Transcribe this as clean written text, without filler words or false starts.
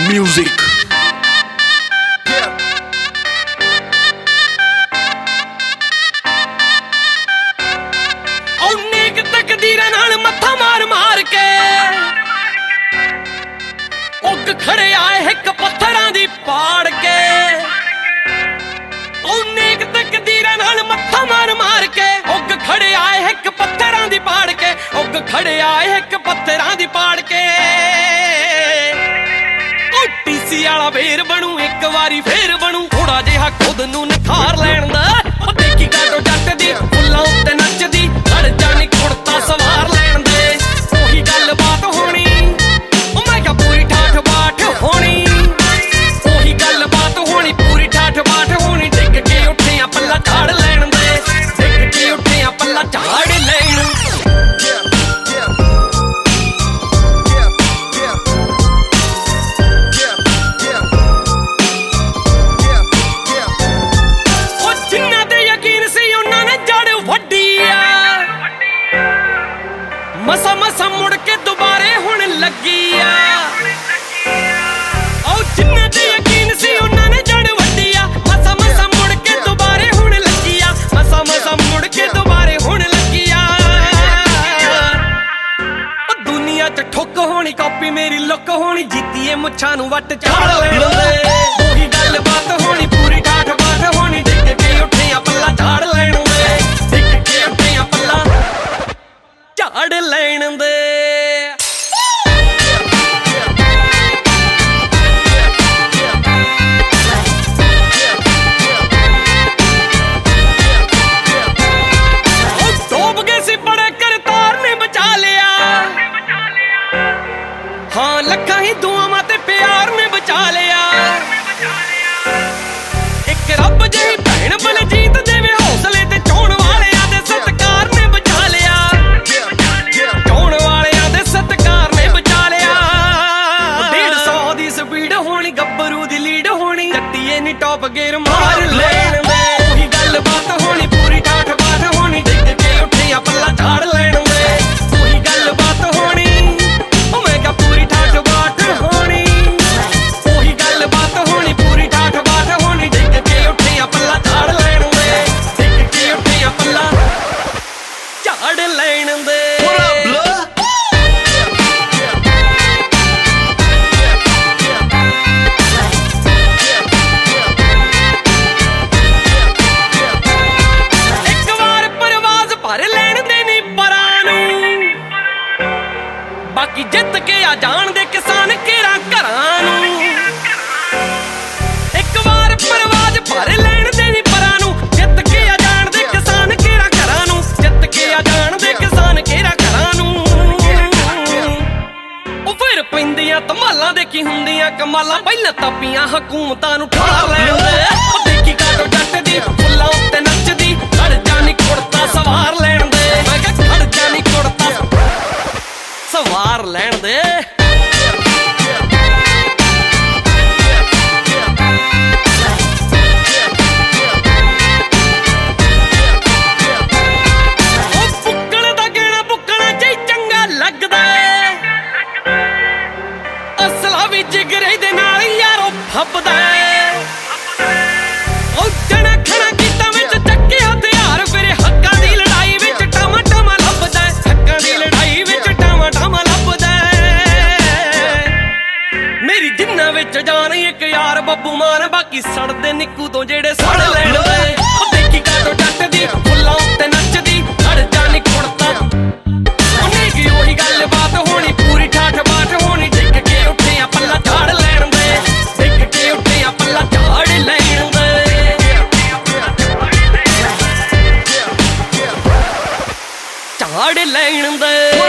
music. नेक तकदीरां नाल मत्था मार मार के उग खड़े आए हिक पत्थरां दी पाड़ के नेक तकदीरां नाल मत्था मार मार के उग खड़े आए हिक पत्थरां दी पाड़ के उग खड़े आए हिक पत्थरां दी पाड़ के टीसी वाला वेर बनू एक वारी फेर बनू थोड़ा जिहा खुद नू निखार लैण दा देखी काटो जट दी फुल्लां उत्ते नचदी लड़ जानी कुड़ता सवार लैण दे ओही गल बात होनी मैं क्या पूरी ठाठ बाट होनी ओही गल बात होनी पूरी ठाठ बाट होनी डिग के उठे आ पल्ला झाड़ लैण दे डिग के उठे आ पल्ला झाड़ लैण मसा मसा मुड़ के दोबारे हुण लगी आ जिन्ना ते यकीन सी उन्हां ने जड़ वड्डी आ मसा मसा मुड़ के दोबारे हुण लगी आ मसा मसा मुड़ के दोबारे हुण लगी आ दुनिया च ठुक होनी कॉपी मेरी लुक होनी जीतीए मुच्छां नूं वट चाड़ लैण दे ओही गल बात होनी पूरी ठाठ बाट होनी डिग के उठे आ पल्ला झाड़ लैण दे डिग के उठे आ पल्ला झाड़ लैण दे डूब गए सी बड़े करतार ने बचा लिया हाँ लखा ही दुआवां ते प्यार ने बचा लिया एक रब जही भैण बलजीत देवे हौसले ते चोण वालियां दे सत्कार ने बचा लिया चोण वालियां दे सत्कार ने बचा लिया 150 दी स्पीड होनी गब्बरू दी लीड होनी जट्टीए नी टॉप गेयर मार लैण दे ओही गल बात होनी पूरी ठाठ बाट होनी डिग के उठे आ पल्ला झाड़ लैण दे ओही गल बात होनी मैं क्या पूरी ठाठ बाट होनी ओही गल बात होनी पूरी ठाठ बाट होनी डिग के उठे आ पल्ला झाड़ लैण दे डिग के उठे आ पल्ला झाड़ लैण दे बाकी जित के आ जान दे किसान केरा घरां नूं एक बार परवाज भर लैण दे नी परां नूं जित के आ जान दे किसान केरा घरां नूं जित के आ जान दे किसान केरा घरां नूं ओ फिर पैंदियां धमालां दे की हुंदियां कमालां पहिलां तापियां हकूमतां नूं ठा लैण दे ओ देखी काटो जट दी फुल्लां उत्ते नचदी लड़ जानी कुड़ता सवार लैण दे मैं क्या खड़ जानी कुड़ता सवार लैण दे बुक्कण दा गेड़ा बुक्कणा च चंगा लगदा असला भी जिगरे दे नाल यारो फब्बदा जना खड़ा कीता विच चक्के हथियार फिर हक्कां दी लड़ाई विच टामा टामा लभदा हक्कां दी लड़ाई विच टामा टामा मेरी जिन्ना विच जान एक यार बब्बू मान बाकी सड़दे निक्कू तो जेड़े सड़ लैण दे देखी काटो जट दी फुल्लां उत्ते नचदी लड़ जानी कुड़ता उन्हें की ओही गल बात होनी पूरी ठाठ बाट होनी डिग के उठे आ पल्ला झाड़ लैण दे डिग के उठे आ पल्ला झाड़ लैण दे झाड़ लैण दे